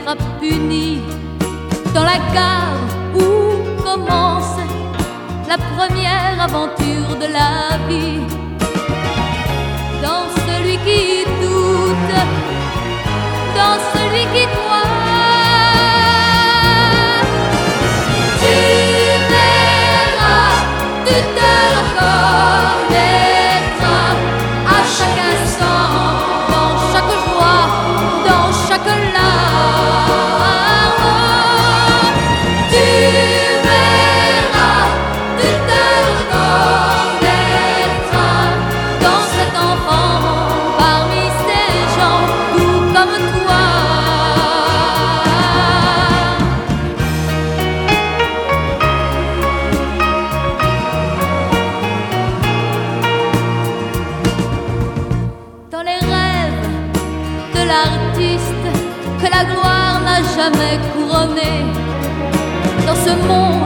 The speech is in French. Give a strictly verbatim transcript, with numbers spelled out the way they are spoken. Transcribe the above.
sera puni dans la gare où commence la première aventure de la vie. Dans celui qui doute, dans celui qui croit, tu verras, tu te reconnaîtras à chaque instant, dans chaque joie, dans chaque larme. Tu verras, tu te reconnaîtras dans cet enfant, parmi ces gens tout comme toi. Dans les rêves de l'artiste que la gloire n'a jamais couronné, dans ce monde